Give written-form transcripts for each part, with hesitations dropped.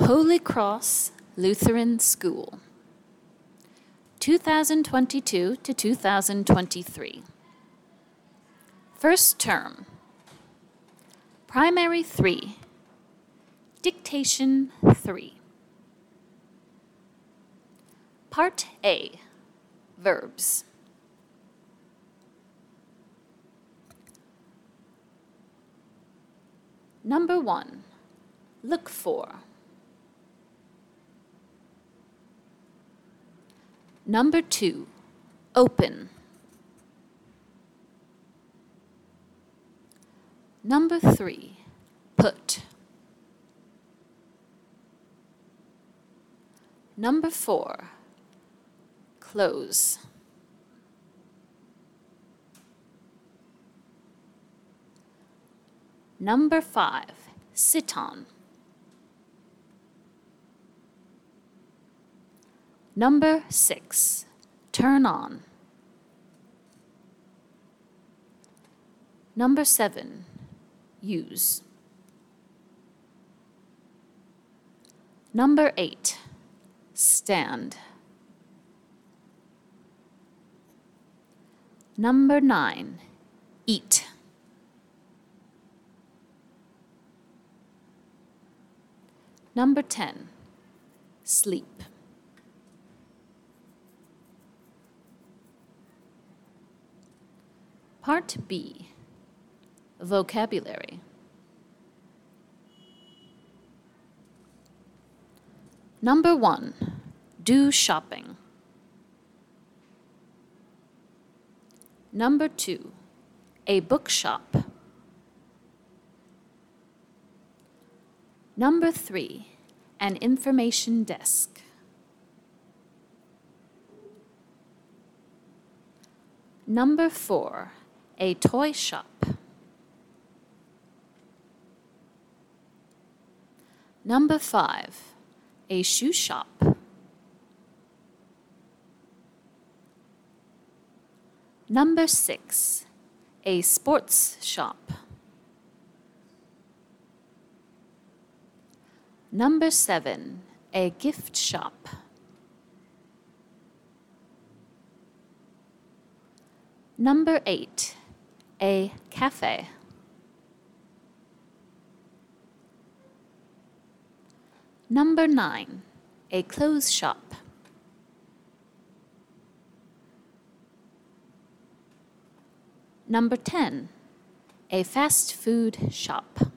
Holy Cross Lutheran School, 2022 to 2023. First term, Primary 3, Dictation 3. Part A, Verbs. Number 1, look for. Number 2, open. Number 3, put. Number 4, close. Number 5, sit on. Number 6, turn on. Number 7, use. Number 8, stand. Number 9, eat. Number 10, sleep. Part B, vocabulary. Number 1, do shopping. Number 2, a bookshop. Number 3, an information desk. Number 4, a toy shop. Number 5, a shoe shop. Number 6, a sports shop. Number 7, a gift shop. Number 8, a cafe. Number 9, a clothes shop. Number 10, a fast food shop.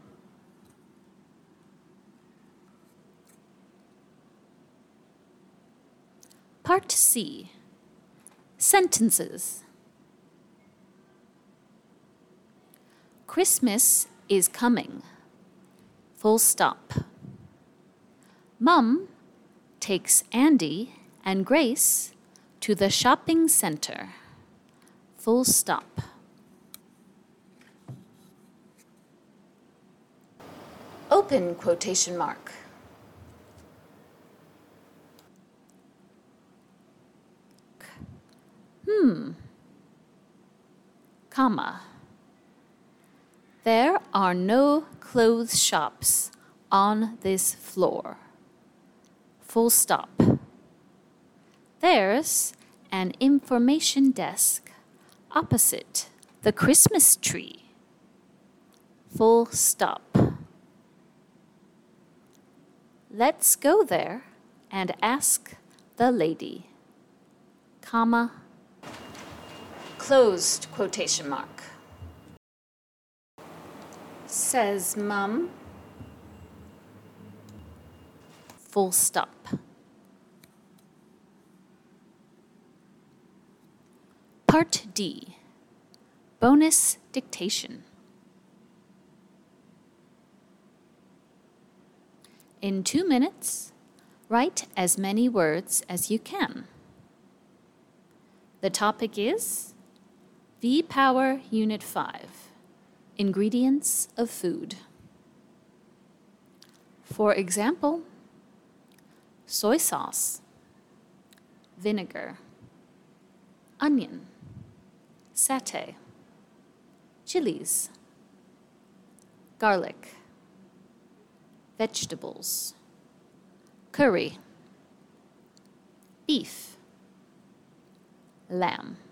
Part C, sentences. Christmas is coming. Full stop. Mum takes Andy and Grace to the shopping center. Full stop. Open quotation mark. Comma. There are no clothes shops on this floor. Full stop. There's an information desk opposite the Christmas tree. Full stop. Let's go there and ask the lady. Comma. Closed quotation mark. Says Mum. Full stop. Part D, bonus dictation. In 2 minutes, write as many words as you can. The topic is V-Power Unit 5, Ingredients of Food. For example, soy sauce, vinegar, onion, satay, chilies, garlic, vegetables, curry, beef, lamb.